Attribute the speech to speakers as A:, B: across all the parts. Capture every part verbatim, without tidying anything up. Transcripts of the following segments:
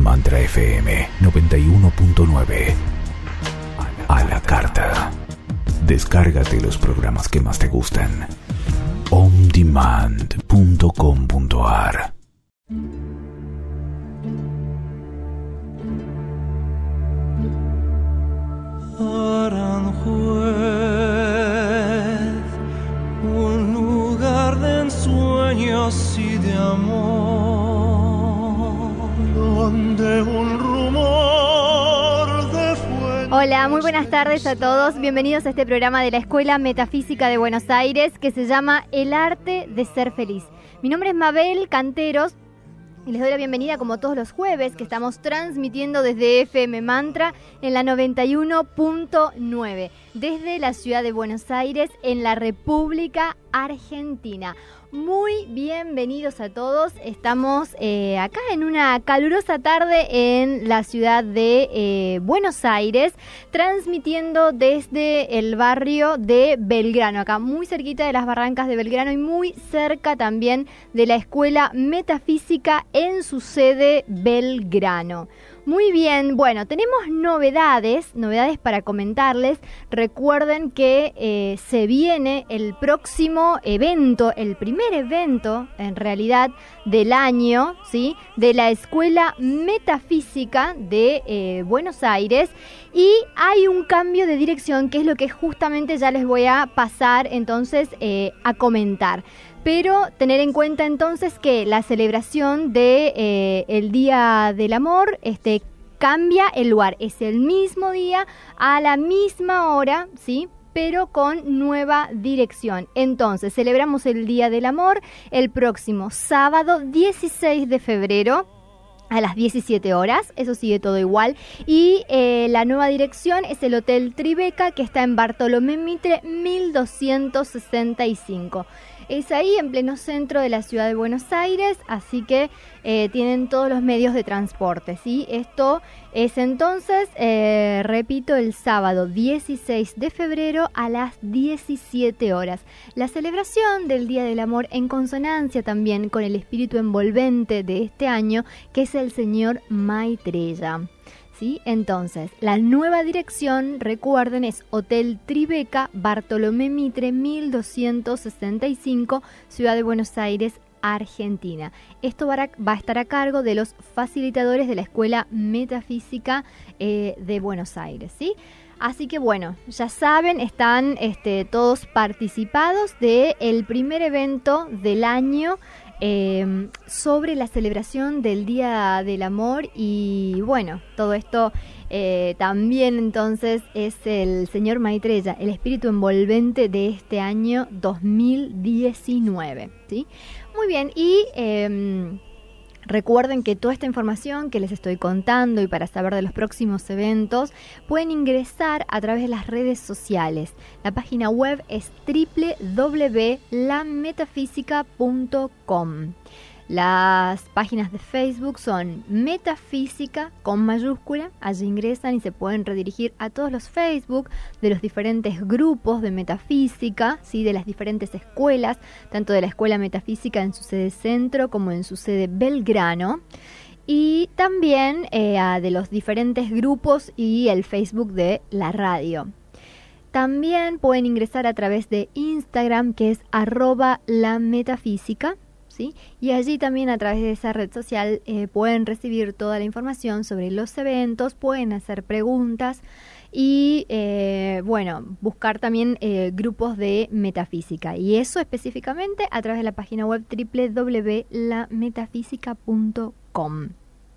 A: Mantra F M noventa y uno punto nueve. A la carta. Descárgate los programas que más te gustan. on demand punto com punto a r.
B: Aranjuez, un lugar de ensueños y de amor, donde un rumor de fuego.
C: Hola, muy buenas tardes a todos. Bienvenidos a este programa de la Escuela Metafísica de Buenos Aires que se llama El Arte de Ser Feliz. Mi nombre es Mabel Canteros. Y les doy la bienvenida como todos los jueves que estamos transmitiendo desde F M Mantra en la noventa y uno punto nueve, desde la ciudad de Buenos Aires en la República Argentina. Muy bienvenidos a todos. Estamos eh, acá en una calurosa tarde en la ciudad de eh, Buenos Aires, transmitiendo desde el barrio de Belgrano, acá muy cerquita de las Barrancas de Belgrano y muy cerca también de la Escuela Metafísica en su sede Belgrano. Muy bien, bueno, tenemos novedades, novedades para comentarles. Recuerden que eh, se viene el próximo evento, el primer evento en realidad del año, ¿sí? De la Escuela Metafísica de eh, Buenos Aires, y hay un cambio de dirección que es lo que justamente ya les voy a pasar entonces eh, a comentar. Pero tener en cuenta entonces que la celebración de eh, el Día del Amor este, cambia el lugar. Es el mismo día, a la misma hora, ¿sí? Pero con nueva dirección. Entonces, celebramos el Día del Amor el próximo sábado dieciséis de febrero. A las diecisiete horas, eso sigue todo igual. Y eh, la nueva dirección es el Hotel Tribeca, que está en Bartolomé Mitre mil doscientos sesenta y cinco. Es ahí en pleno centro de la ciudad de Buenos Aires, así que eh, tienen todos los medios de transporte, ¿sí? Esto es entonces, eh, repito, el sábado dieciséis de febrero a las diecisiete horas. La celebración del Día del Amor en consonancia también con el espíritu envolvente de este año, que es el señor Maitreya. ¿Sí? Entonces, la nueva dirección, recuerden, es Hotel Tribeca, Bartolomé Mitre mil doscientos sesenta y cinco, Ciudad de Buenos Aires, Argentina. Esto va a, va a estar a cargo de los facilitadores de la Escuela Metafísica eh, de Buenos Aires, ¿sí? Así que bueno, ya saben, están este, todos participados del primer evento del año Eh, sobre la celebración del Día del Amor. Y bueno, todo esto eh, también entonces es el señor Maitreya, el espíritu envolvente de este año dos mil diecinueve, ¿sí? Muy bien, y eh, recuerden que toda esta información que les estoy contando y para saber de los próximos eventos pueden ingresar a través de las redes sociales. La página web es doble u doble u doble u punto la metafísica punto com. Las páginas de Facebook son Metafísica con mayúscula. Allí ingresan y se pueden redirigir a todos los Facebook de los diferentes grupos de metafísica, ¿sí? De las diferentes escuelas, tanto de la Escuela Metafísica en su sede centro como en su sede Belgrano. Y también eh, de los diferentes grupos y el Facebook de la radio. También pueden ingresar a través de Instagram, que es arroba la metafísica. ¿Sí? Y allí también a través de esa red social eh, pueden recibir toda la información sobre los eventos, pueden hacer preguntas y eh, bueno, buscar también eh, grupos de metafísica, y eso específicamente a través de la página web doble u doble u doble u punto la metafísica punto com.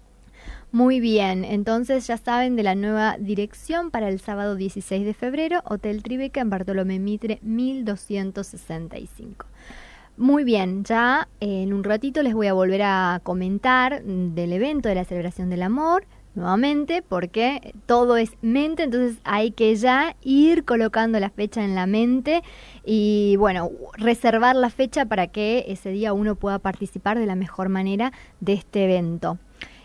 C: Muy bien, entonces ya saben de la nueva dirección para el sábado dieciséis de febrero, Hotel Tribeca en Bartolomé Mitre mil doscientos sesenta y cinco. Muy bien, ya en un ratito les voy a volver a comentar del evento de la celebración del amor, nuevamente, porque todo es mente, entonces hay que ya ir colocando la fecha en la mente y, bueno, reservar la fecha para que ese día uno pueda participar de la mejor manera de este evento.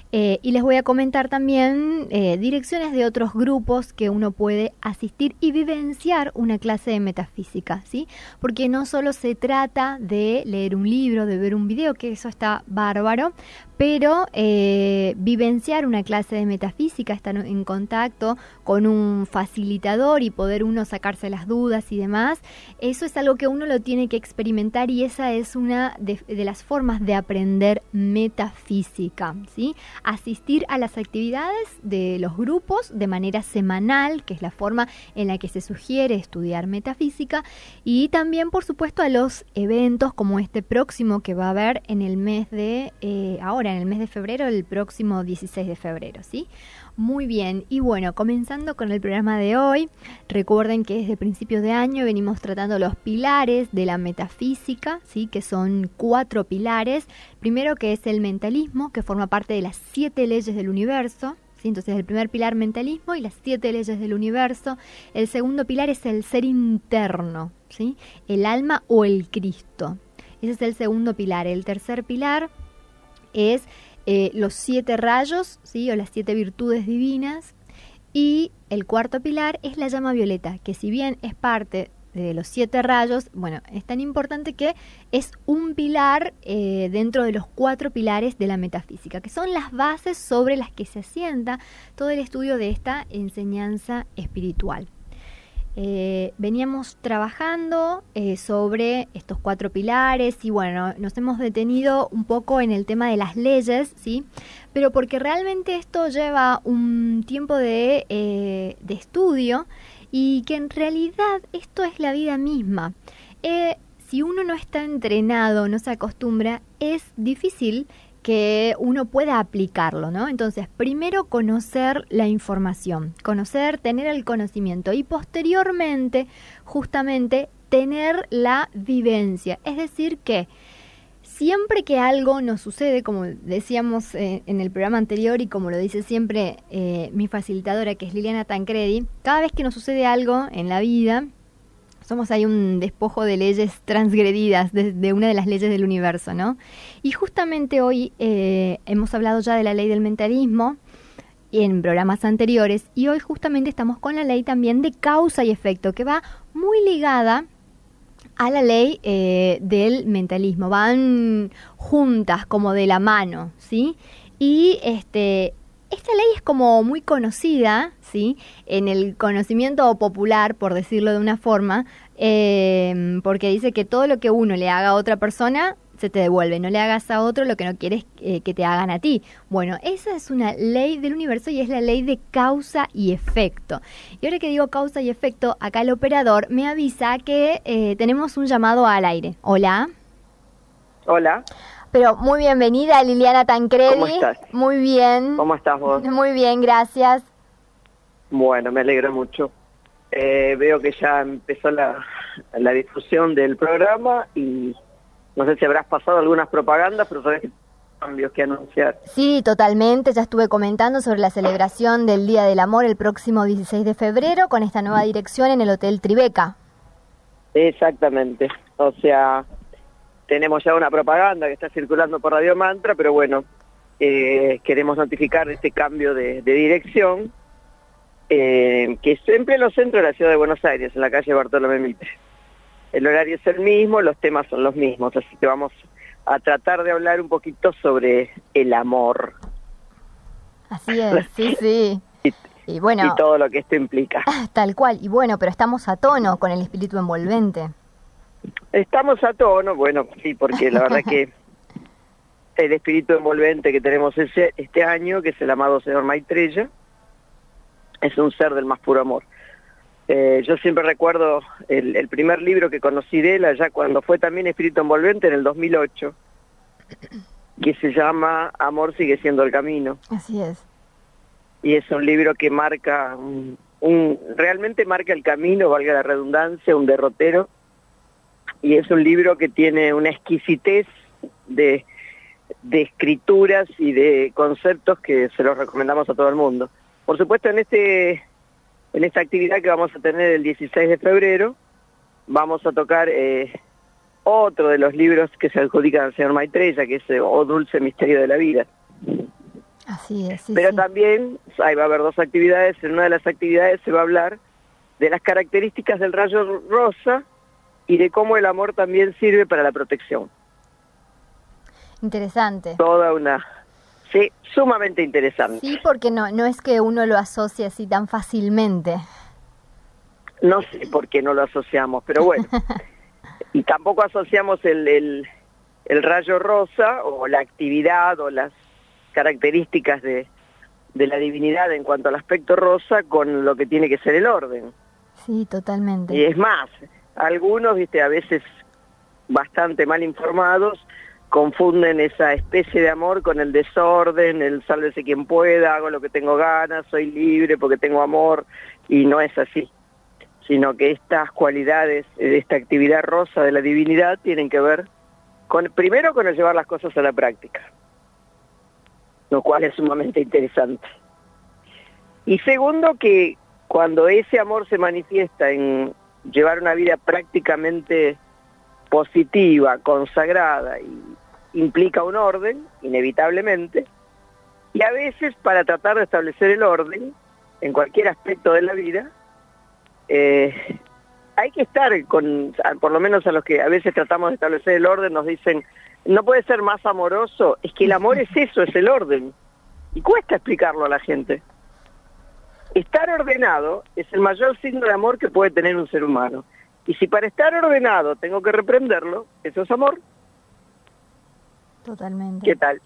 C: Eh, y les voy a comentar también eh, direcciones de otros grupos que uno puede asistir y vivenciar una clase de metafísica, ¿sí? Porque no solo se trata de leer un libro, de ver un video, que eso está bárbaro, pero eh, vivenciar una clase de metafísica, estar en contacto con un facilitador y poder uno sacarse las dudas y demás, eso es algo que uno lo tiene que experimentar y esa es una de, de las formas de aprender metafísica, ¿sí? Asistir a las actividades de los grupos de manera semanal, que es la forma en la que se sugiere estudiar metafísica, y también, por supuesto, a los eventos como este próximo que va a haber en el mes de, eh, ahora en el mes de febrero, el próximo dieciséis de febrero, ¿sí? Muy bien, y bueno, comenzando con el programa de hoy, recuerden que desde principios de año venimos tratando los pilares de la metafísica, ¿sí? Que son cuatro pilares. Primero, que es el mentalismo, que forma parte de las siete leyes del universo, ¿sí? Entonces el primer pilar, mentalismo y las siete leyes del universo. El segundo pilar es el ser interno, ¿sí? El alma o el Cristo. Ese es el segundo pilar. El tercer pilar es eh, los siete rayos, ¿sí? O las siete virtudes divinas. Y el cuarto pilar es la llama violeta, que si bien es parte de los siete rayos, bueno, es tan importante que es un pilar eh, dentro de los cuatro pilares de la metafísica, que son las bases sobre las que se asienta todo el estudio de esta enseñanza espiritual. Eh, veníamos trabajando eh, sobre estos cuatro pilares y bueno, nos hemos detenido un poco en el tema de las leyes, ¿sí? Pero porque realmente esto lleva un tiempo de, eh, de estudio y que en realidad esto es la vida misma. Eh, si uno no está entrenado, no se acostumbra, es difícil que uno pueda aplicarlo, ¿no? Entonces, primero conocer la información, conocer, tener el conocimiento y posteriormente, justamente, tener la vivencia. Es decir que siempre que algo nos sucede, como decíamos eh, en el programa anterior y como lo dice siempre eh, mi facilitadora, que es Liliana Tancredi, cada vez que nos sucede algo en la vida, somos ahí un despojo de leyes transgredidas, de, de una de las leyes del universo, ¿no? Y justamente hoy eh, hemos hablado ya de la ley del mentalismo en programas anteriores y hoy justamente estamos con la ley también de causa y efecto, que va muy ligada a la ley eh, del mentalismo. Van juntas, como de la mano, ¿sí? Y este... esta ley es como muy conocida, ¿sí? En el conocimiento popular, por decirlo de una forma, eh, porque dice que todo lo que uno le haga a otra persona se te devuelve. No le hagas a otro lo que no quieres eh, que te hagan a ti. Bueno, esa es una ley del universo y es la ley de causa y efecto. Y ahora que digo causa y efecto, acá el operador me avisa que eh, tenemos un llamado al aire. Hola.
D: Hola.
C: Pero muy bienvenida, Liliana Tancredi.
D: ¿Cómo estás?
C: Muy bien.
D: ¿Cómo estás vos?
C: Muy bien, gracias.
D: Bueno, me alegro mucho. Eh, veo que ya empezó la, la difusión del programa y no sé si habrás pasado algunas propagandas, pero sabes que cambios que anunciar.
C: Sí, totalmente. Ya estuve comentando sobre la celebración del Día del Amor el próximo dieciséis de febrero con esta nueva dirección en el Hotel Tribeca.
D: Exactamente. O sea, tenemos ya una propaganda que está circulando por Radio Mantra, pero bueno, eh, queremos notificar este cambio de, de dirección, eh, que siempre en los centros de la ciudad de Buenos Aires, en la calle Bartolomé Mitre. El horario es el mismo, los temas son los mismos, así que vamos a tratar de hablar un poquito sobre el amor.
C: Así es, sí, sí.
D: Y,
C: y bueno,
D: y todo lo que esto implica.
C: Tal cual, y bueno, pero estamos a tono con el espíritu envolvente.
D: Estamos a tono, bueno, sí, porque la verdad que el espíritu envolvente que tenemos ese, este año, que es el amado señor Maitreya, es un ser del más puro amor. Eh, yo siempre recuerdo el, el primer libro que conocí de él, allá cuando fue también espíritu envolvente, en el dos mil ocho, que se llama Amor sigue siendo el camino.
C: Así es.
D: Y es un libro que marca, un, un realmente marca el camino, valga la redundancia, un derrotero. Y es un libro que tiene una exquisitez de, de escrituras y de conceptos que se los recomendamos a todo el mundo. Por supuesto, en este en esta actividad que vamos a tener el dieciséis de febrero, vamos a tocar eh, otro de los libros que se adjudican al señor Maitreya, que es eh, Oh Dulce Misterio de la Vida.
C: Así es, sí,
D: Pero
C: sí.
D: también, ahí va a haber dos actividades, en una de las actividades se va a hablar de las características del rayo rosa y de cómo el amor también sirve para la protección.
C: Interesante.
D: Toda una... Sí, sumamente interesante.
C: Sí, porque no, no es que uno lo asocie así tan fácilmente.
D: No sé por qué no lo asociamos, pero bueno. Y tampoco asociamos el, el, el rayo rosa o la actividad o las características de, de la divinidad en cuanto al aspecto rosa con lo que tiene que ser el orden.
C: Sí, totalmente.
D: Y es más, algunos, viste, a veces bastante mal informados, confunden esa especie de amor con el desorden, el sálvese quien pueda, hago lo que tengo ganas, soy libre porque tengo amor, y no es así, sino que estas cualidades de esta actividad rosa de la divinidad tienen que ver con, primero, con el llevar las cosas a la práctica, lo cual es sumamente interesante. Y segundo, que cuando ese amor se manifiesta en llevar una vida prácticamente positiva, consagrada, y implica un orden, inevitablemente, y a veces para tratar de establecer el orden, en cualquier aspecto de la vida, eh, hay que estar con, por lo menos a los que a veces tratamos de establecer el orden, nos dicen, no puede ser más amoroso, es que el amor es eso, es el orden, y cuesta explicarlo a la gente. Estar ordenado es el mayor signo de amor que puede tener un ser humano. Y si para estar ordenado tengo que reprenderlo, eso es amor.
C: Totalmente.
D: ¿Qué tal?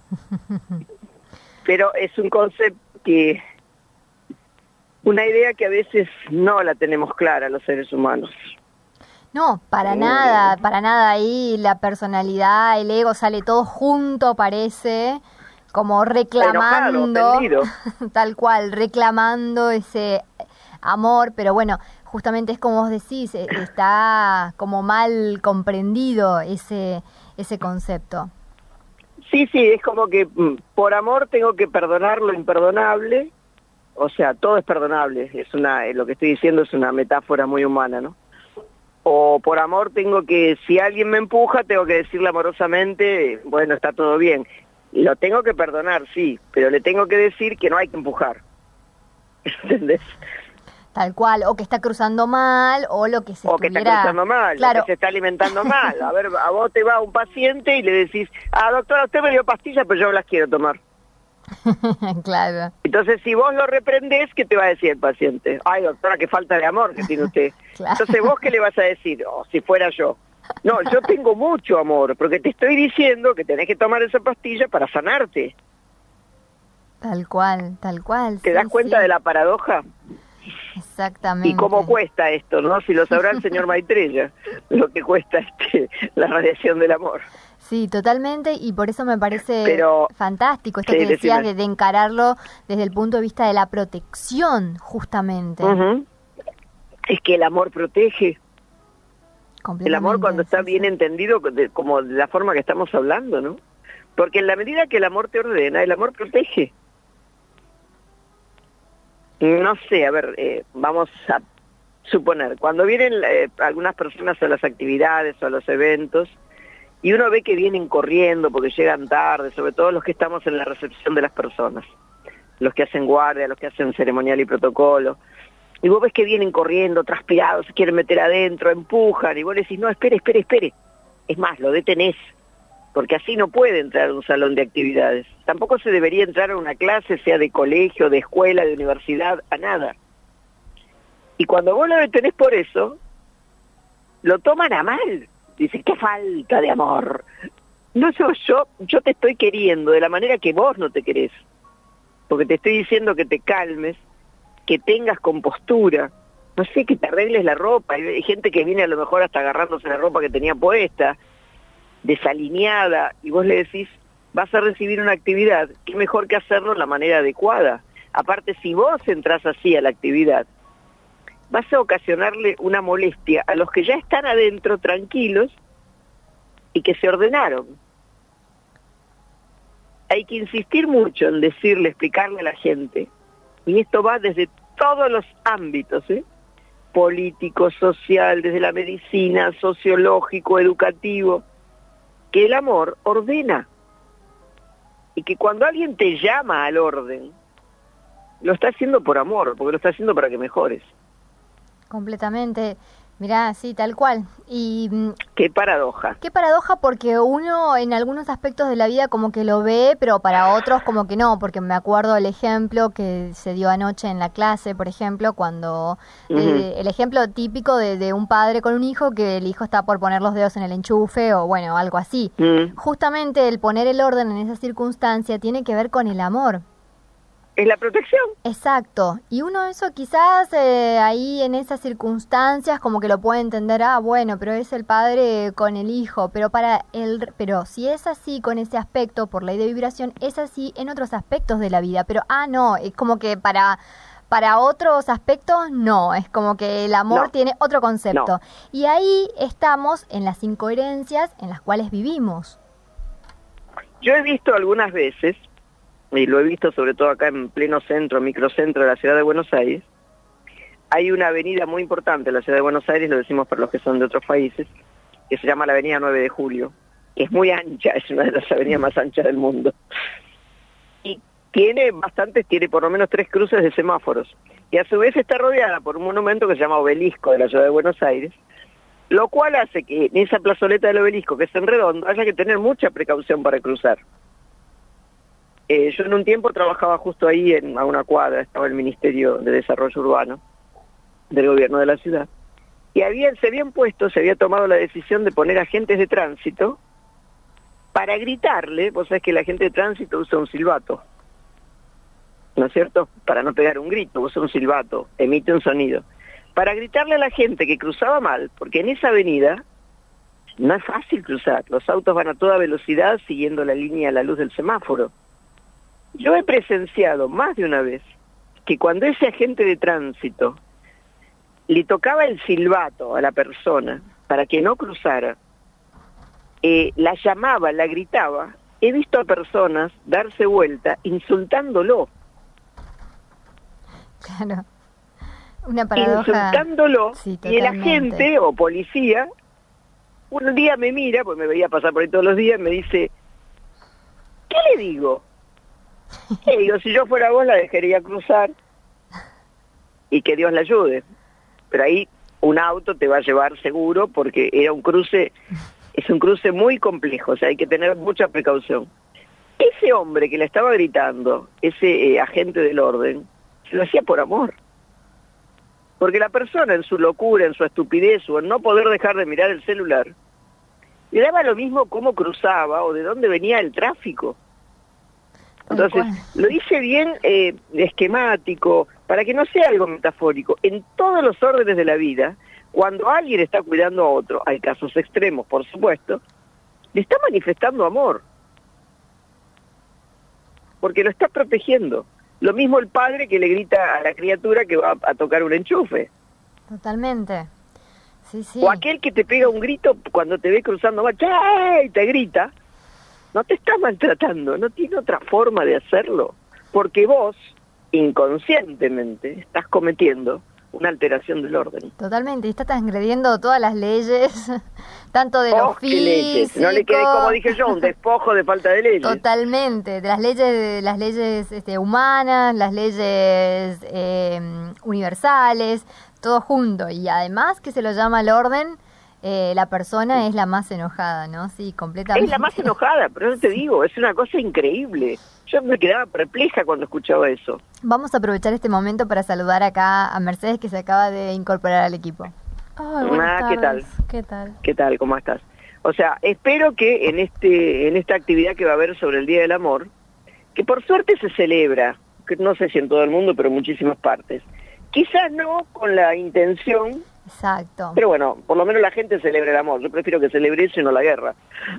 D: Pero es un concepto que, una idea que a veces no la tenemos clara los seres humanos.
C: No, para nada, para nada. Ahí la personalidad, el ego sale todo junto, parece, como reclamando,
D: enojado, ofendido.
C: tal cual, reclamando ese amor, pero bueno, justamente es como vos decís, está como mal comprendido ese, ese concepto.
D: Sí, sí, es como que por amor tengo que perdonar lo imperdonable, o sea, todo es perdonable, es una, lo que estoy diciendo es una metáfora muy humana, ¿no? O por amor tengo que, si alguien me empuja, tengo que decirle amorosamente, bueno, está todo bien. Lo tengo que perdonar, sí, pero le tengo que decir que no hay que empujar. ¿Entendés?
C: Tal cual, o que está cruzando mal, o lo que se
D: O que
C: estuviera...
D: está cruzando mal,
C: claro.
D: o que se está alimentando mal. A ver, a vos te va un paciente y le decís, ah, doctora, usted me dio pastillas, pero yo no las quiero tomar.
C: Claro.
D: Entonces, si vos lo reprendés, ¿qué te va a decir el paciente? Ay, doctora, qué falta de amor que tiene usted.
C: Claro.
D: Entonces, ¿vos qué le vas a decir? Oh, si fuera yo. No, yo tengo mucho amor, porque te estoy diciendo que tenés que tomar esa pastilla para sanarte.
C: Tal cual, tal cual.
D: ¿Te
C: sí,
D: das cuenta
C: sí.
D: de la paradoja?
C: Exactamente.
D: Y cómo cuesta esto, ¿no? Si lo sabrá el señor Maitreya, lo que cuesta este, la radiación del amor.
C: Sí, totalmente, y por eso me parece
D: Pero,
C: fantástico esto
D: sí,
C: que decías
D: decime.
C: de, de encararlo desde el punto de vista de la protección, justamente.
D: Uh-huh. Es que el amor protege. El amor cuando está
C: sí,
D: bien
C: sí.
D: entendido, de, como de la forma que estamos hablando, ¿no? Porque en la medida que el amor te ordena, el amor protege. No sé, a ver, eh, vamos a suponer, cuando vienen eh, algunas personas a las actividades o a los eventos, y uno ve que vienen corriendo porque llegan tarde, sobre todo los que estamos en la recepción de las personas, los que hacen guardia, los que hacen ceremonial y protocolo, y vos ves que vienen corriendo, transpirados, se quieren meter adentro, empujan, y vos le decís, no, espere, espere, espere. Es más, lo detenés, porque así no puede entrar a un salón de actividades. Tampoco se debería entrar a una clase, sea de colegio, de escuela, de universidad, a nada. Y cuando vos lo detenés por eso, lo toman a mal. Dicen, qué falta de amor. No, yo, yo, yo te estoy queriendo de la manera que vos no te querés. Porque te estoy diciendo que te calmes, que tengas compostura, no sé, que te arregles la ropa. Hay gente que viene a lo mejor hasta agarrándose la ropa que tenía puesta, desalineada, y vos le decís, vas a recibir una actividad, qué mejor que hacerlo de la manera adecuada. Aparte, si vos entrás así a la actividad, vas a ocasionarle una molestia a los que ya están adentro tranquilos y que se ordenaron. Hay que insistir mucho en decirle, explicarle a la gente, y esto va desde todos los ámbitos, ¿eh? Político, social, desde la medicina, sociológico, educativo, que el amor ordena. y que cuando alguien te llama al orden, lo está haciendo por amor, porque lo está haciendo para que mejores.
C: Completamente. Mirá, sí, tal cual. Y
D: qué paradoja.
C: Qué paradoja, porque uno en algunos aspectos de la vida como que lo ve, pero para otros como que no, porque me acuerdo el ejemplo que se dio anoche en la clase, por ejemplo, cuando uh-huh. eh, el ejemplo típico de, de un padre con un hijo, que el hijo está por poner los dedos en el enchufe o bueno, algo así. Uh-huh. Justamente el poner el orden en esa circunstancia tiene que ver con el amor.
D: Es la protección.
C: Exacto. Y uno eso quizás eh, ahí en esas circunstancias como que lo puede entender, ah, bueno, pero es el padre con el hijo, pero para el, pero si es así con ese aspecto por ley de vibración, es así en otros aspectos de la vida, pero ah, no, es como que para para otros aspectos no, es como que el amor no. tiene otro concepto. No. Y ahí estamos en las incoherencias en las cuales vivimos.
D: Yo he visto algunas veces, y lo he visto sobre todo acá en pleno centro, microcentro de la ciudad de Buenos Aires, hay una avenida muy importante en la ciudad de Buenos Aires, lo decimos para los que son de otros países, que se llama la avenida nueve de julio, que es muy ancha, es una de las avenidas más anchas del mundo, y tiene bastantes, tiene por lo menos tres cruces de semáforos, y a su vez está rodeada por un monumento que se llama Obelisco de la ciudad de Buenos Aires, lo cual hace que en esa plazoleta del Obelisco, que es en redondo, haya que tener mucha precaución para cruzar. Eh, yo en un tiempo trabajaba justo ahí, en, a una cuadra, estaba el Ministerio de Desarrollo Urbano del gobierno de la ciudad, y había, se habían puesto, se había tomado la decisión de poner agentes de tránsito para gritarle, vos sabés que el agente de tránsito usa un silbato, ¿no es cierto? Para no pegar un grito, usa un silbato, emite un sonido, para gritarle a la gente que cruzaba mal, porque en esa avenida no es fácil cruzar, los autos van a toda velocidad siguiendo la línea a la luz del semáforo. Yo he presenciado más de una vez que cuando ese agente de tránsito le tocaba el silbato a la persona para que no cruzara, eh, la llamaba, la gritaba, he visto a personas darse vuelta insultándolo.
C: Claro, una paradoja.
D: Insultándolo, sí, y el agente o policía un día me mira, pues me veía pasar por ahí todos los días, me dice, ¿qué le digo? Y digo, si yo fuera vos la dejaría cruzar y que Dios la ayude, pero ahí un auto te va a llevar seguro porque era un cruce, es un cruce muy complejo, o sea, hay que tener mucha precaución. Ese hombre que le estaba gritando, ese eh, agente del orden, se lo hacía por amor, porque la persona en su locura, en su estupidez o en no poder dejar de mirar el celular, le daba lo mismo cómo cruzaba o de dónde venía el tráfico. Entonces, lo hice bien eh, esquemático, para que no sea algo metafórico. En todos los órdenes de la vida, cuando alguien está cuidando a otro, hay casos extremos, por supuesto, le está manifestando amor, porque lo está protegiendo. Lo mismo el padre que le grita a la criatura que va a tocar un enchufe.
C: Totalmente. Sí, sí.
D: O aquel que te pega un grito cuando te ve cruzando mal, y te grita, no te está maltratando, no tiene otra forma de hacerlo, porque vos, inconscientemente, estás cometiendo una alteración del orden.
C: Totalmente, y está transgrediendo todas las leyes, tanto de
D: oh,
C: lo físico...
D: Leyes. No le quede, como dije yo, un despojo de falta de leyes.
C: Totalmente, de las leyes, de las leyes este, humanas, las leyes eh, universales, todo junto, y además que se lo llama el orden... Eh, la persona sí. Es la más enojada, ¿no? Sí, completamente.
D: Es la más enojada, pero no te digo, es una cosa increíble. Yo me quedaba perpleja cuando escuchaba eso.
C: Vamos a aprovechar este momento para saludar acá a Mercedes, que se acaba de incorporar al equipo.
E: Ay, buenas
D: ah, ¿qué tal?
E: ¿Qué tal?
D: ¿Qué tal? ¿Cómo estás? O sea, espero que en este en esta actividad que va a haber sobre el Día del Amor, que por suerte se celebra, que no sé si en todo el mundo, pero en muchísimas partes. Quizás no con la intención...
C: Exacto.
D: Pero bueno, por lo menos la gente celebra el amor. Yo prefiero que celebre eso y no la guerra.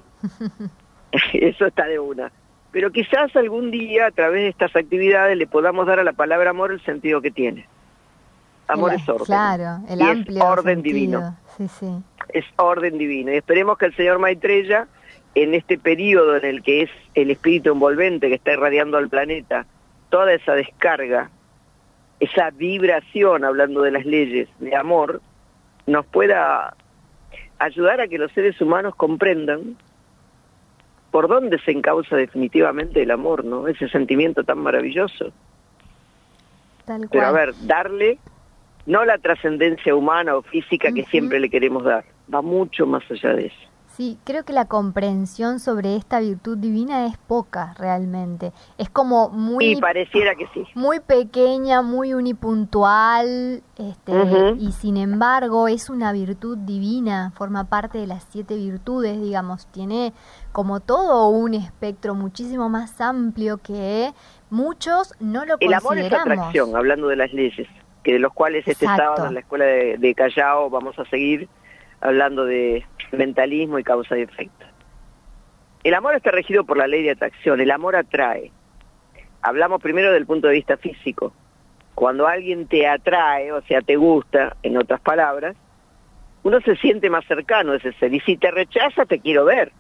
D: Eso está de una. Pero quizás algún día, a través de estas actividades, le podamos dar a la palabra amor el sentido que tiene. Amor
C: el,
D: es orden.
C: Claro, el
D: y
C: amplio
D: es orden
C: sentido.
D: divino.
C: Sí, sí.
D: Es orden divino. Y esperemos que el señor Maitreya, en este periodo en el que es el espíritu envolvente que está irradiando al planeta, toda esa descarga, esa vibración, hablando de las leyes de amor, nos pueda ayudar a que los seres humanos comprendan por dónde se encausa definitivamente el amor, ¿no? Ese sentimiento tan maravilloso.
C: Tal cual.
D: Pero a ver, darle no la trascendencia humana o física que uh-huh. siempre le queremos dar, va mucho más allá de eso.
C: Sí, creo que la comprensión sobre esta virtud divina es poca realmente. Es como muy...
D: Y pareciera que sí.
C: Muy pequeña, muy unipuntual, este, uh-huh. y sin embargo es una virtud divina, forma parte de las siete virtudes, digamos. Tiene como todo un espectro muchísimo más amplio que muchos no lo
D: El
C: consideramos.
D: amor es atracción, hablando de las leyes, que de los cuales este
C: Exacto.
D: sábado en la escuela de, de Callao vamos a seguir hablando de mentalismo y causa y efecto. El amor está regido por la ley de atracción, el amor atrae. Hablamos primero del punto de vista físico. Cuando alguien te atrae, o sea, te gusta, en otras palabras, uno se siente más cercano a ese ser, y si te rechaza, te quiero ver.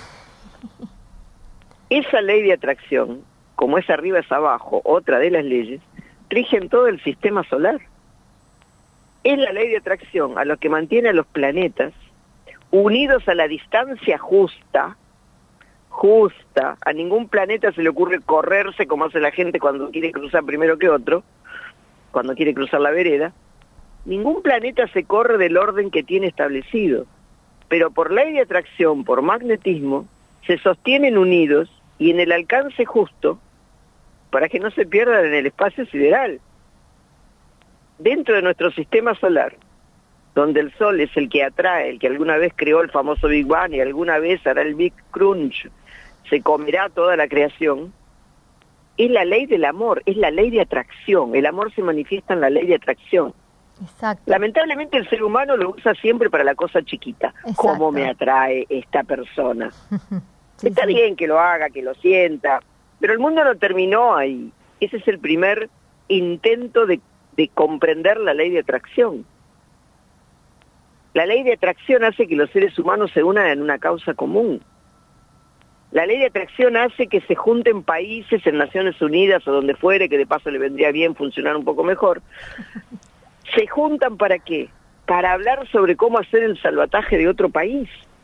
D: Esa ley de atracción, como es arriba es abajo, otra de las leyes, rige en todo el sistema solar. Es la ley de atracción a lo que mantiene a los planetas unidos a la distancia justa, justa. A ningún planeta se le ocurre correrse como hace la gente cuando quiere cruzar primero que otro, cuando quiere cruzar la vereda. Ningún planeta se corre del orden que tiene establecido, pero por ley de atracción, por magnetismo, se sostienen unidos y en el alcance justo para que no se pierdan en el espacio sideral. Dentro de nuestro sistema solar, donde el Sol es el que atrae, el que alguna vez creó el famoso Big Bang y alguna vez hará el Big Crunch, se comerá toda la creación, es la ley del amor, es la ley de atracción. El amor se manifiesta en la ley de atracción.
C: Exacto.
D: Lamentablemente el ser humano lo usa siempre para la cosa chiquita.
C: Exacto.
D: ¿Cómo me atrae esta persona?
C: Sí,
D: Está
C: sí.
D: bien que lo haga, que lo sienta, pero el mundo no terminó ahí. Ese es el primer intento de de comprender la ley de atracción. La ley de atracción hace que los seres humanos se unan en una causa común. La ley de atracción hace que se junten países en Naciones Unidas o donde fuere, que de paso le vendría bien funcionar un poco mejor. ¿Se juntan para qué? Para hablar sobre cómo hacer el salvataje de otro país.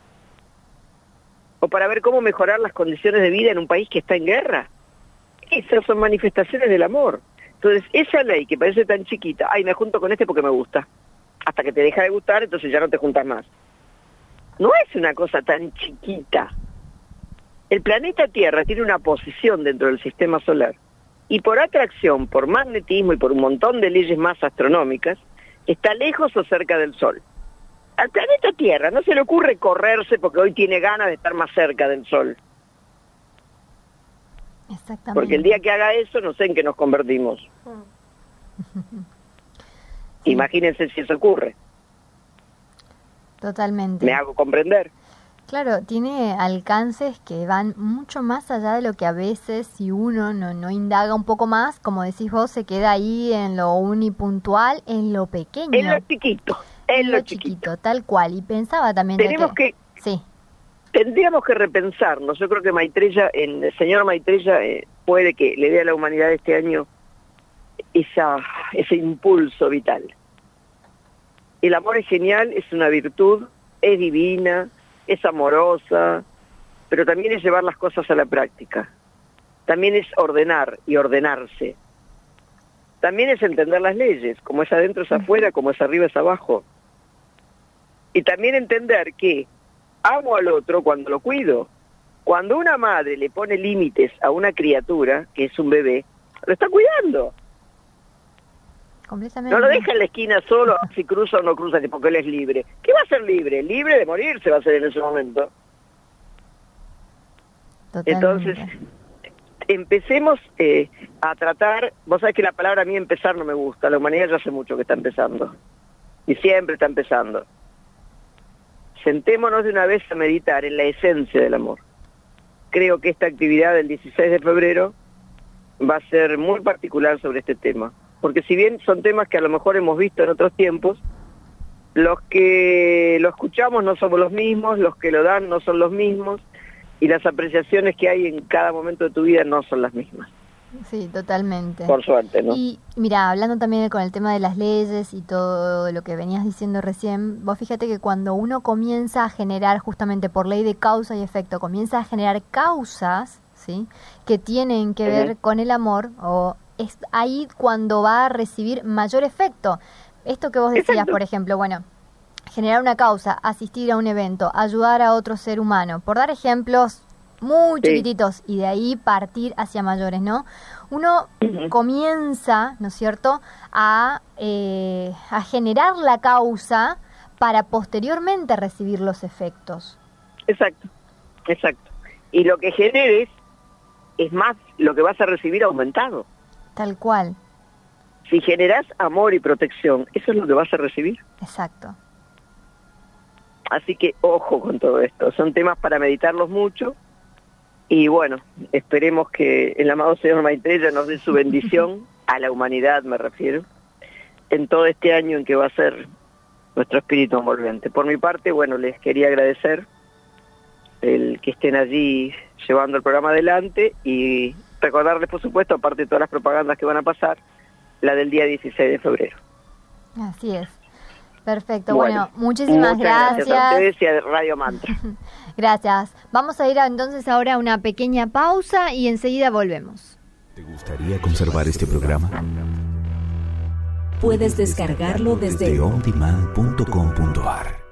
D: O para ver cómo mejorar las condiciones de vida en un país que está en guerra. Esas son manifestaciones del amor. Entonces, esa ley que parece tan chiquita, ay, me junto con este porque me gusta, hasta que te deja de gustar, entonces ya no te juntas más. No es una cosa tan chiquita. El planeta Tierra tiene una posición dentro del sistema solar, y por atracción, por magnetismo y por un montón de leyes más astronómicas, está lejos o cerca del Sol. Al planeta Tierra no se le ocurre correrse porque hoy tiene ganas de estar más cerca del Sol.
C: Exactamente.
D: Porque el día que haga eso, no sé en qué nos convertimos. Sí. Imagínense si eso ocurre.
C: Totalmente.
D: ¿Me hago comprender?
C: Claro, tiene alcances que van mucho más allá de lo que a veces, si uno no, no indaga un poco más, como decís vos, se queda ahí en lo unipuntual, en lo pequeño.
D: En lo chiquito. En, en lo, lo chiquito. chiquito.
C: Tal cual. Y pensaba también...
D: Tenemos que... que
C: sí.
D: Tendríamos que repensarnos. Yo creo que Maitreya, en, el señor Maitreya eh, puede que le dé a la humanidad este año esa, ese impulso vital. El amor es genial, es una virtud, es divina, es amorosa, pero también es llevar las cosas a la práctica. También es ordenar y ordenarse. También es entender las leyes, como es adentro es afuera, como es arriba es abajo. Y también entender que amo al otro cuando lo cuido. Cuando una madre le pone límites a una criatura, que es un bebé, lo está cuidando.
C: Completamente.
D: No lo deja en la esquina solo si cruza o no cruza, porque él es libre. ¿Qué va a ser libre? Libre de morirse va a ser en ese momento. Totalmente. Entonces, empecemos eh, a tratar, vos sabés que la palabra a mí empezar no me gusta, la humanidad ya hace mucho que está empezando. Y siempre está empezando. Sentémonos de una vez a meditar en la esencia del amor. Creo que esta actividad del dieciséis de febrero va a ser muy particular sobre este tema. Porque si bien son temas que a lo mejor hemos visto en otros tiempos, los que lo escuchamos no somos los mismos, los que lo dan no son los mismos, y las apreciaciones que hay en cada momento de tu vida no son las mismas.
C: Sí, totalmente.
D: Por suerte, ¿no?
C: Y mira, hablando también con el tema de las leyes y todo lo que venías diciendo recién, vos fíjate que cuando uno comienza a generar, justamente por ley de causa y efecto, comienza a generar causas, ¿sí?, que tienen que ver
D: Uh-huh.
C: con el amor, o es ahí cuando va a recibir mayor efecto. Esto que vos decías,
D: Exacto.
C: por ejemplo, bueno, generar una causa, asistir a un evento, ayudar a otro ser humano, por dar ejemplos muy
D: Sí.
C: chiquititos, y de ahí partir hacia mayores, ¿no? Uno
D: Uh-huh.
C: comienza, ¿no es cierto?, a, eh, a generar la causa para posteriormente recibir los efectos.
D: Exacto, exacto. Y lo que generes es más lo que vas a recibir aumentado.
C: Tal cual,
D: Si generas amor y protección, eso es lo que vas a recibir.
C: exacto.
D: Así que ojo con todo esto. Son temas para meditarlos mucho. Y bueno, esperemos que el amado Señor Maitreya nos dé su bendición, a la humanidad me refiero, en todo este año en que va a ser nuestro espíritu envolvente. Por mi parte, bueno, les quería agradecer el que estén allí llevando el programa adelante y recordarles, por supuesto, aparte de todas las propagandas que van a pasar, la del día dieciséis de febrero.
C: Así es. Perfecto. Bueno,
D: Bueno,
C: muchísimas
D: muchas gracias.
C: gracias.
D: a ustedes y a Radio Mantra.
C: Gracias. Vamos a ir a, entonces ahora a una pequeña pausa y enseguida volvemos.
A: ¿Te gustaría conservar este programa?
E: Puedes descargarlo desde
A: Desde on demand punto com punto a r.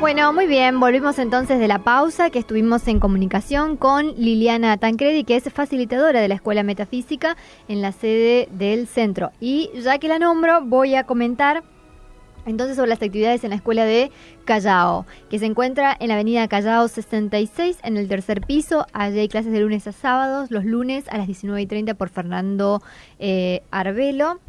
C: Bueno, muy bien, volvimos entonces de la pausa, que estuvimos en comunicación con Liliana Tancredi, que es facilitadora de la Escuela Metafísica en la sede del centro. Y ya que la nombro, voy a comentar entonces sobre las actividades en la Escuela de Callao, que se encuentra en la avenida Callao sesenta y seis, en el tercer piso. Allí hay clases de lunes a sábados, los lunes a las diecinueve y treinta por Fernando eh, Arbelo,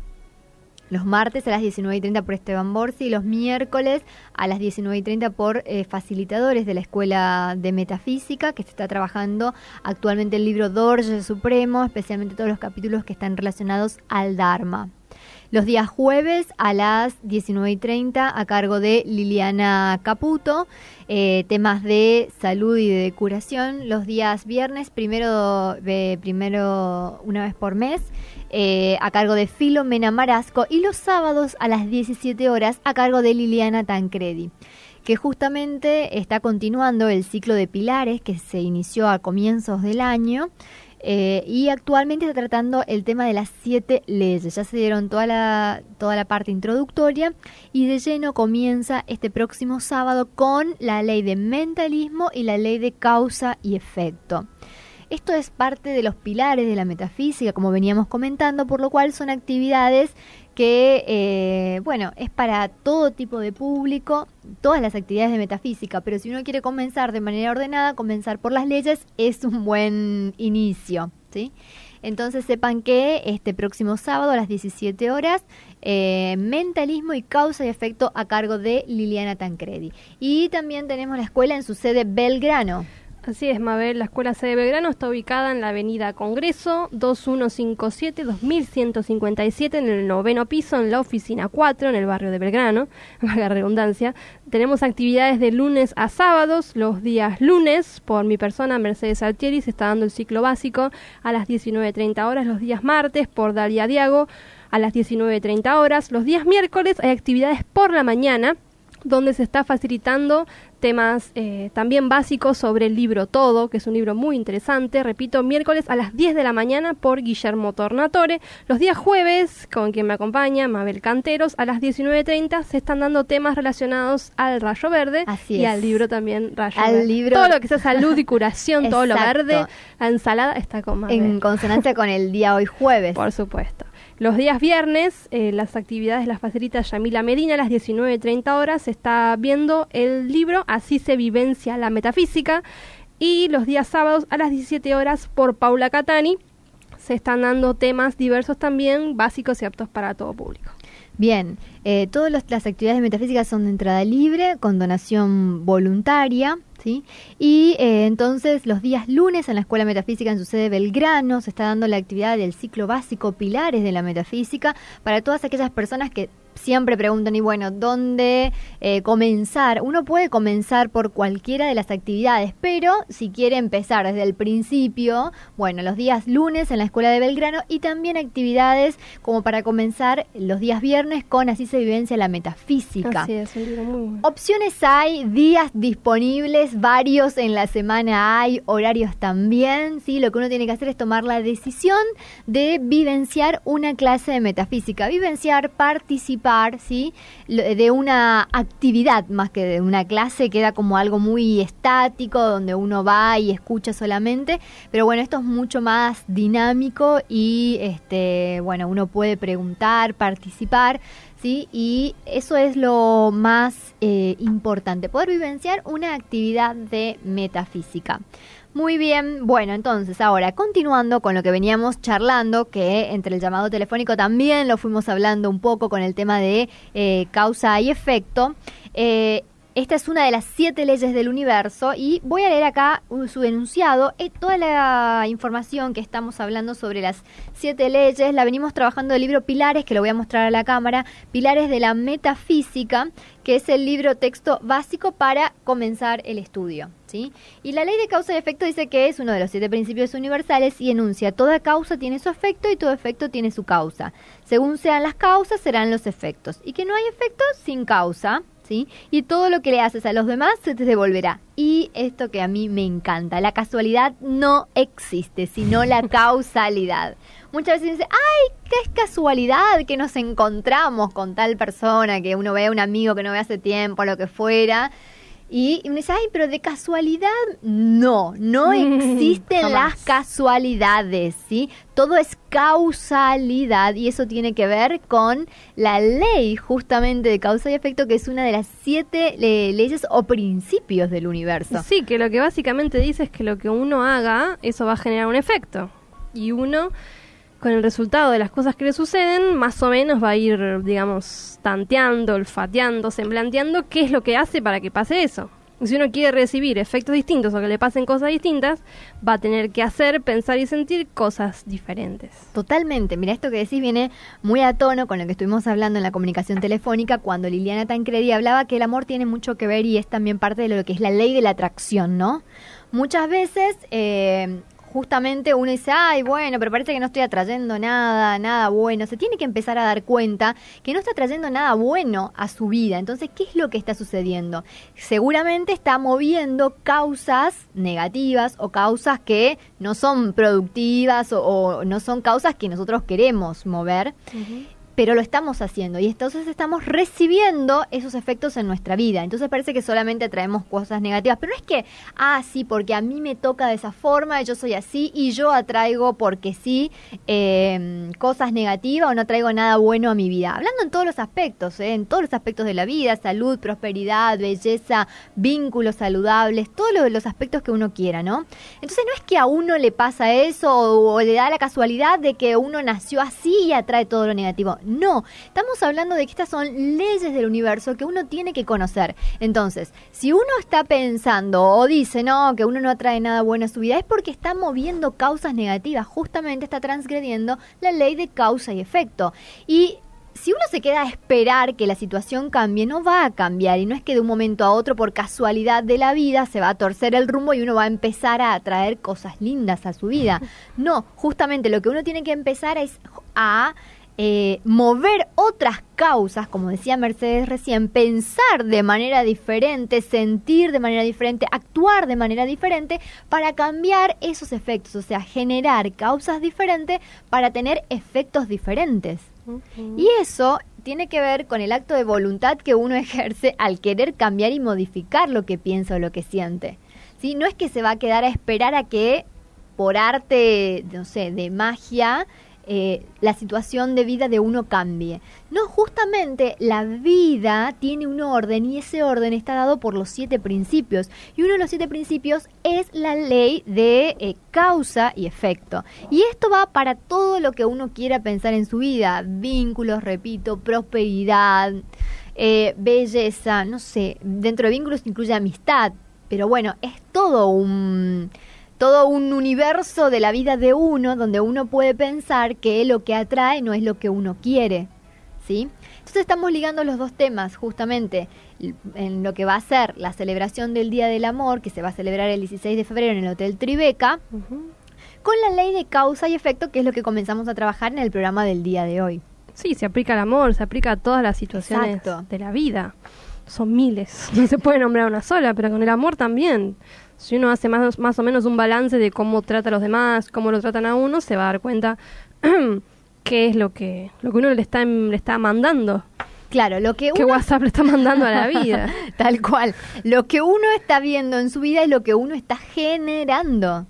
C: los martes a las diecinueve y treinta por Esteban Borsi y los miércoles a las diecinueve y treinta por eh, facilitadores de la Escuela de Metafísica, que se está trabajando actualmente el libro Dorje Supremo, especialmente todos los capítulos que están relacionados al Dharma. Los días jueves a las diecinueve y treinta a cargo de Liliana Caputo, eh, temas de salud y de curación. Los días viernes, primero, de, primero una vez por mes, eh, a cargo de Filomena Marasco. Y los sábados a las diecisiete horas a cargo de Liliana Tancredi, que justamente está continuando el ciclo de pilares que se inició a comienzos del año. Eh, y actualmente está tratando el tema de las siete leyes. Ya se dieron toda la, toda la parte introductoria y de lleno comienza este próximo sábado con la ley de mentalismo y la ley de causa y efecto. Esto es parte de los pilares de la metafísica, como veníamos comentando, por lo cual son actividades que, eh, bueno, es para todo tipo de público, todas las actividades de metafísica, pero si uno quiere comenzar de manera ordenada, comenzar por las leyes es un buen inicio, ¿sí? Entonces sepan que este próximo sábado a las diecisiete horas, eh, mentalismo y causa y efecto a cargo de Liliana Tancredi. Y también tenemos la escuela en su sede Belgrano.
E: Así es, Mabel, la Escuela Sede Belgrano está ubicada en la avenida Congreso dos mil ciento cincuenta y siete, dos mil ciento cincuenta y siete, en el noveno piso, en la oficina cuatro, en el barrio de Belgrano, valga la redundancia. Tenemos actividades de lunes a sábados. Los días lunes, por mi persona, Mercedes Altieri, se está dando el ciclo básico a las diecinueve treinta horas. Los días martes, por Dalia Diago, a las diecinueve treinta horas. Los días miércoles hay actividades por la mañana, donde se está facilitando temas eh, también básicos sobre el libro Todo, que es un libro muy interesante. Repito, miércoles a las diez de la mañana por Guillermo Tornatore. Los días jueves, con quien me acompaña, Mabel Canteros, a las diecinueve treinta se están dando temas relacionados al rayo verde.
C: Así
E: y
C: es.
E: Al libro también rayo
C: al
E: verde.
C: Libro...
E: Todo lo que sea salud y curación, todo lo verde, la ensalada está con Mabel.
C: En consonancia con el día hoy jueves.
E: Por supuesto. Los días viernes, eh, las actividades las facilita Yamila Medina. A las diecinueve treinta horas se está viendo el libro Así se vivencia la metafísica. Y los días sábados a las diecisiete horas por Paula Catani se están dando temas diversos también, básicos y aptos para todo público.
C: Bien, eh, todas los, las actividades de metafísica son de entrada libre, con donación voluntaria, ¿sí? Y eh, entonces los días lunes en la Escuela Metafísica en su sede Belgrano se está dando la actividad del ciclo básico Pilares de la Metafísica para todas aquellas personas que siempre preguntan, y bueno, ¿dónde eh, comenzar? Uno puede comenzar por cualquiera de las actividades, pero si quiere empezar desde el principio, bueno, los días lunes en la Escuela de Belgrano, y también actividades como para comenzar los días viernes con Así se vivencia la metafísica.
E: Así es, un libro muy bueno.
C: Opciones hay, días disponibles, varios en la semana hay, horarios también, ¿sí? Lo que uno tiene que hacer es tomar la decisión de vivenciar una clase de metafísica, vivenciar, participar, ¿sí? De una actividad más que de una clase. Queda como algo muy estático donde uno va y escucha solamente, pero bueno, esto es mucho más dinámico y este bueno, uno puede preguntar, participar, ¿sí? Y eso es lo más eh, importante, poder vivenciar una actividad de metafísica. Muy bien, bueno, entonces ahora continuando con lo que veníamos charlando, que entre el llamado telefónico también lo fuimos hablando un poco con el tema de eh, causa y efecto. Eh, esta es una de las siete leyes del universo y voy a leer acá su enunciado. Eh, toda la información que estamos hablando sobre las siete leyes la venimos trabajando del libro Pilares, que lo voy a mostrar a la cámara, Pilares de la Metafísica, que es el libro texto básico para comenzar el estudio, ¿sí? Y la ley de causa y efecto dice que es uno de los siete principios universales y enuncia: toda causa tiene su efecto y todo efecto tiene su causa. Según sean las causas, serán los efectos. Y que no hay efecto sin causa, ¿sí? Y todo lo que le haces a los demás se te devolverá. Y esto que a mí me encanta: la casualidad no existe, sino la causalidad. Muchas veces dicen, ay, qué es casualidad que nos encontramos con tal persona, que uno ve a un amigo que no ve hace tiempo, lo que fuera. Y uno dice, ay, pero de casualidad, no, no existen
E: Jamás.
C: las casualidades, ¿sí? Todo es causalidad y eso tiene que ver con la ley justamente de causa y efecto, que es una de las siete eh, leyes o principios del universo.
E: Sí, que lo que básicamente dice es que lo que uno haga, eso va a generar un efecto. Y uno, con el resultado de las cosas que le suceden, más o menos va a ir, digamos, tanteando, olfateando, semblanteando qué es lo que hace para que pase eso. Y si uno quiere recibir efectos distintos o que le pasen cosas distintas, va a tener que hacer, pensar y sentir cosas diferentes.
C: Totalmente. Mira, esto que decís viene muy a tono con lo que estuvimos hablando en la comunicación telefónica cuando Liliana Tancredi hablaba que el amor tiene mucho que ver y es también parte de lo que es la ley de la atracción, ¿no? Muchas veces... Eh, justamente uno dice, ay, bueno, pero parece que no estoy atrayendo nada, nada bueno. Se tiene que empezar a dar cuenta que no está trayendo nada bueno a su vida. Entonces, ¿qué es lo que está sucediendo? Seguramente está moviendo causas negativas o causas que no son productivas o, o no son causas que nosotros queremos mover. Uh-huh. Pero lo estamos haciendo y entonces estamos recibiendo esos efectos en nuestra vida. Entonces parece que solamente atraemos cosas negativas, pero no es que, ah, sí, porque a mí me toca de esa forma, yo soy así y yo atraigo porque sí eh, cosas negativas o no traigo nada bueno a mi vida. Hablando en todos los aspectos, ¿eh? En todos los aspectos de la vida, salud, prosperidad, belleza, vínculos saludables, todos los, los aspectos que uno quiera, ¿no? Entonces no es que a uno le pasa eso o, o le da la casualidad de que uno nació así y atrae todo lo negativo. No, estamos hablando de que estas son leyes del universo que uno tiene que conocer. Entonces, si uno está pensando o dice, no, que uno no atrae nada bueno a su vida, es porque está moviendo causas negativas, justamente está transgrediendo la ley de causa y efecto. Y si uno se queda a esperar que la situación cambie, no va a cambiar. Y no es que de un momento a otro, por casualidad de la vida, se va a torcer el rumbo y uno va a empezar a atraer cosas lindas a su vida. No, justamente lo que uno tiene que empezar es a... Eh, mover otras causas, como decía Mercedes recién, pensar de manera diferente, sentir de manera diferente, actuar de manera diferente para cambiar esos efectos, o sea, generar causas diferentes para tener efectos diferentes. Uh-huh. Y eso tiene que ver con el acto de voluntad que uno ejerce al querer cambiar y modificar lo que piensa o lo que siente. ¿Sí? No es que se va a quedar a esperar a que por arte, no sé, de magia, Eh, la situación de vida de uno cambie. No, justamente la vida tiene un orden y ese orden está dado por los siete principios. Y uno de los siete principios es la ley de eh, causa y efecto. Y esto va para todo lo que uno quiera pensar en su vida. Vínculos, repito, prosperidad, eh, belleza, no sé. Dentro de vínculos incluye amistad. Pero bueno, es todo un... todo un universo de la vida de uno donde uno puede pensar que lo que atrae no es lo que uno quiere, ¿sí? Entonces estamos ligando los dos temas justamente en lo que va a ser la celebración del Día del Amor, que se va a celebrar el dieciséis de febrero en el Hotel Tribeca, uh-huh, con la ley de causa y efecto, que es lo que comenzamos a trabajar en el programa del día de hoy.
E: Sí, se aplica al amor, se aplica a todas las situaciones
C: Exacto.
E: de la vida. Son miles, no se puede nombrar una sola, pero con el amor también. Si uno hace más, más o menos un balance de cómo trata a los demás, cómo lo tratan a uno, se va a dar cuenta qué es lo que lo que uno le está le está mandando.
C: Claro, lo que uno...
E: ¿Qué WhatsApp le está mandando a la vida?
C: Tal cual. Lo que uno está viendo en su vida es lo que uno está generando.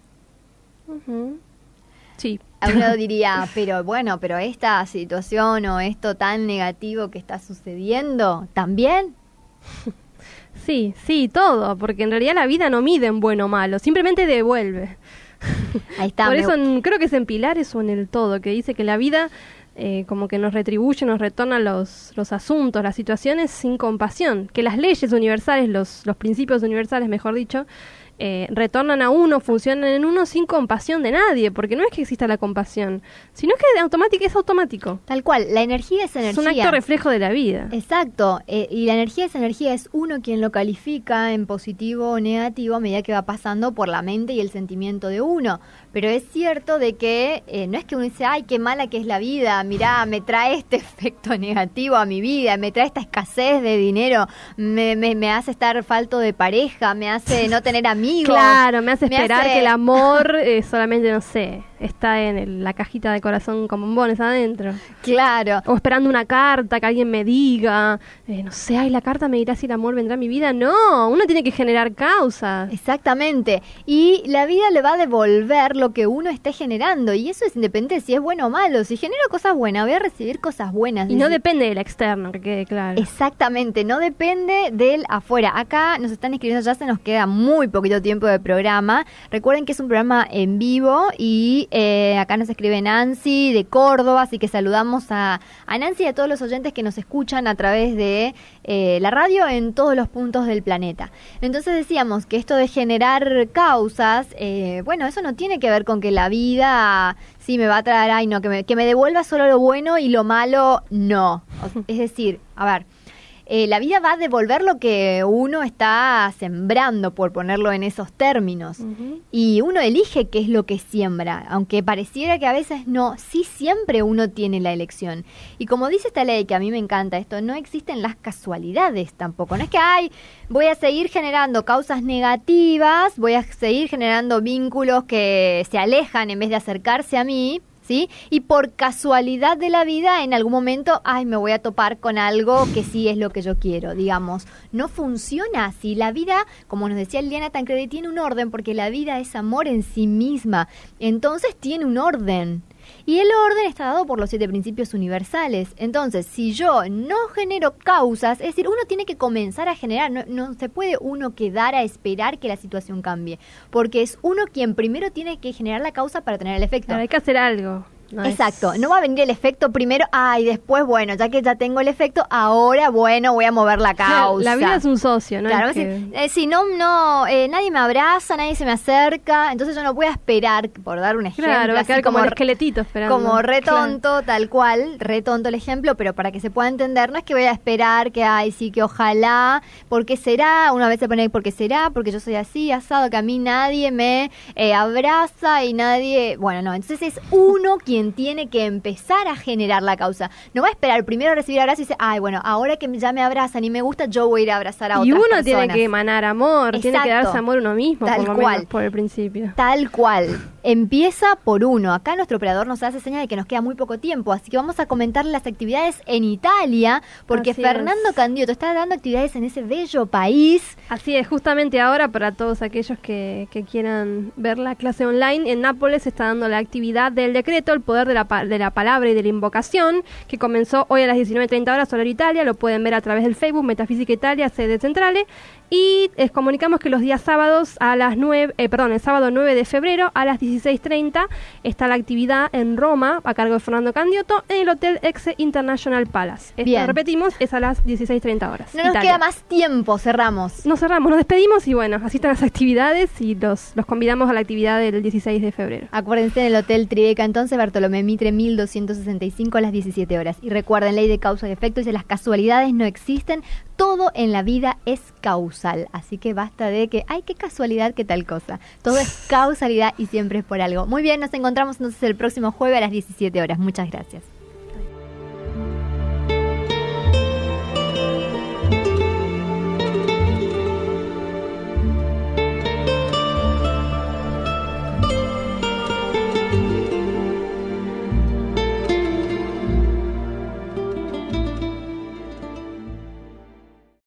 E: Uh-huh. Sí.
C: Uno diría, pero bueno, pero esta situación o esto tan negativo que está sucediendo, ¿también?
E: Sí, sí, todo, porque en realidad la vida no mide en bueno o malo, simplemente devuelve.
C: Ahí está.
E: Por
C: me...
E: eso en, creo que es en Pilares o en el todo, que dice que la vida eh, como que nos retribuye, nos retorna los, los asuntos, las situaciones sin compasión, que las leyes universales, los, los principios universales, mejor dicho, eh, retornan a uno, funcionan en uno sin compasión de nadie, porque no es que exista la compasión, sino que automático es automático.
C: Tal cual, la energía es energía.
E: Es un acto reflejo de la vida.
C: Exacto, eh, y la energía es energía, es uno quien lo califica en positivo o negativo a medida que va pasando por la mente y el sentimiento de uno. Pero es cierto de que eh, no es que uno dice, ay, qué mala que es la vida, mirá, me trae este efecto negativo a mi vida, me trae esta escasez de dinero, me, me, me hace estar falto de pareja, me hace no tener amigos.
E: Claro, me hace
C: me
E: esperar
C: hace...
E: que el amor eh, solamente, no sé, está en el- la cajita de corazón con bombones adentro.
C: Claro.
E: O esperando una carta que alguien me diga, eh, no sé, ay, la carta me dirá si el amor vendrá a mi vida. No, uno tiene que generar causas.
C: Exactamente. Y la vida le va a devolver lo que uno esté generando. Y eso es independiente de si es bueno o malo. Si genero cosas buenas, voy a recibir cosas buenas.
E: Y no
C: Dice-
E: depende del externo, que quede claro.
C: Exactamente, no depende del afuera. Acá nos están escribiendo, ya se nos queda muy poquito tiempo de programa. Recuerden que es un programa en vivo y eh, acá nos escribe Nancy de Córdoba, así que saludamos a, a Nancy y a todos los oyentes que nos escuchan a través de eh, la radio en todos los puntos del planeta. Entonces decíamos que esto de generar causas, eh, bueno, eso no tiene que ver con que la vida sí me va a traer, ay no, que me, que me devuelva solo lo bueno y lo malo no. O- es decir, a ver, eh, la vida va a devolver lo que uno está sembrando, por ponerlo en esos términos.
E: Ujú.
C: Y uno elige qué es lo que siembra, aunque pareciera que a veces no, sí siempre uno tiene la elección. Y como dice esta ley, que a mí me encanta esto, no existen las casualidades tampoco. No es que, ay, voy a seguir generando causas negativas, voy a seguir generando vínculos que se alejan en vez de acercarse a mí, ¿sí? Y por casualidad de la vida, en algún momento, ay, me voy a topar con algo que sí es lo que yo quiero, digamos. No funciona así. La vida, como nos decía Liliana Tancredi, tiene un orden porque la vida es amor en sí misma. Entonces tiene un orden. Y el orden está dado por los siete principios universales. Entonces, si yo no genero causas, es decir, uno tiene que comenzar a generar, no, no se puede uno quedar a esperar que la situación cambie, porque es uno quien primero tiene que generar la causa para tener el efecto.
E: Claro, hay que hacer algo. No
C: Exacto,
E: es-
C: no va a venir el efecto primero, ay, después, bueno, ya que ya tengo el efecto, ahora, bueno, voy a mover la causa.
E: La vida es un socio, ¿no?
C: Claro,
E: Es
C: es
E: que-
C: decir, eh, si no, no eh, nadie me abraza, nadie se me acerca, entonces yo no voy a esperar, por dar un ejemplo,
E: Claro, va a
C: así
E: quedar como el
C: re-
E: esqueletito esperando.
C: como re
E: Claro.
C: tonto, tal cual, re tonto el ejemplo, pero para que se pueda entender, no es que voy a esperar que, ay, sí, que ojalá, porque será, una vez se pone porque será, porque yo soy así, asado, que a mí nadie me eh, abraza y nadie, bueno, no, entonces es uno quien tiene que empezar a generar la causa, no va a esperar primero a recibir abrazo y dice, ay, bueno, ahora que ya me abrazan y me gusta, yo voy a ir a abrazar a
E: Y
C: otras
E: uno
C: personas.
E: tiene que emanar amor, tiene que
C: Exacto.
E: darse amor uno mismo,
C: Tal
E: por lo
C: cual.
E: menos por el principio.
C: Tal cual. Empieza por uno. Acá nuestro operador nos hace señal de que nos queda muy poco tiempo, así que vamos a comentar las actividades en Italia, porque
E: Así
C: Fernando
E: es.
C: Candiotto está dando actividades en ese bello país.
E: Así es, justamente ahora para todos aquellos que, que quieran ver la clase online, en Nápoles se está dando la actividad del decreto, el poder de la, pa- de la palabra y de la invocación, que comenzó hoy a las diecinueve treinta horas, horario Italia, lo pueden ver a través del Facebook, Metafísica Italia, sede centrale, y les comunicamos que los días sábados a las nueve, eh, perdón, el sábado nueve de febrero a las dieciséis treinta está la actividad en Roma, a cargo de Fernando Candiotto, en el Hotel Exe International Palace. Esto,
C: Bien.
E: repetimos, es a las dieciséis treinta horas.
C: No nos
E: Italia.
C: queda más tiempo, cerramos.
E: Nos cerramos, nos despedimos y bueno, así están las actividades y los, los convidamos a la actividad del dieciséis de febrero.
C: Acuérdense en el Hotel Tribeca, entonces, Bartolomé Mitre mil doscientos sesenta y cinco a las diecisiete horas. Y recuerden, ley de causa y efecto, dice, las casualidades no existen, todo en la vida es causal. Así que basta de que, ay, qué casualidad, qué tal cosa. Todo es causalidad y siempre es por algo. Muy bien, nos encontramos entonces el próximo jueves a las diecisiete horas. Muchas gracias.